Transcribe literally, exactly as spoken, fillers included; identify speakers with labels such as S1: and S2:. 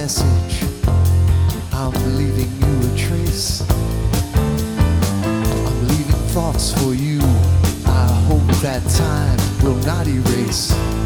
S1: message. I'm leaving you a trace. I'm leaving thoughts for you. I hope that time will not erase